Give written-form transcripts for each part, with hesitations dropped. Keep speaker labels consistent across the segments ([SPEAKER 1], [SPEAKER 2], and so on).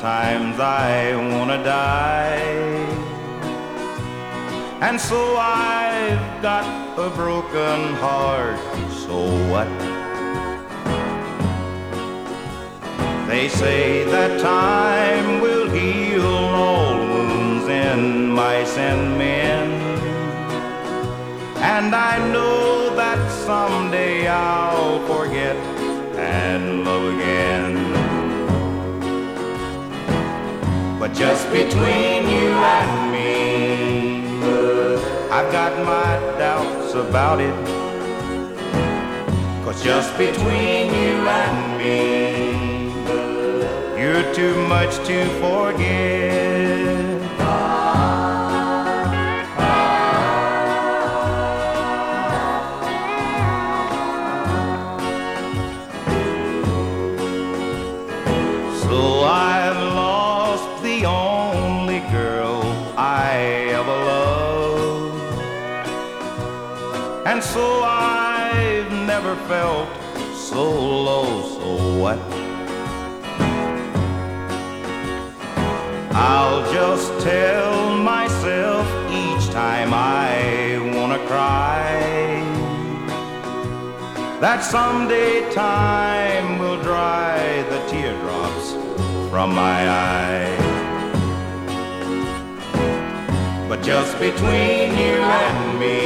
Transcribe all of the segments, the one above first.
[SPEAKER 1] sometimes I wanna die. And so I've got a broken heart, so what? They say that time will heal all wounds in mice and men, and I know that someday I'll forget and love again. But just between you and me, I've got my doubts about it. 'Cause just between you and me, you're too much to forget. So I've lost the only girl I ever loved, and so I've never felt so low, so what? I'll just tell myself each time I wanna cry that someday time will dry the teardrops from my eyes. But just between you and me,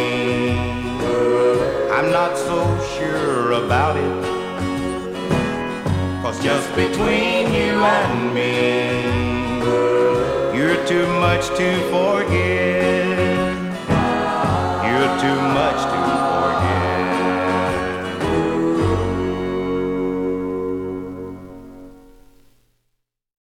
[SPEAKER 1] I'm not so sure about it. 'Cause just between you and me, you're too much to forget.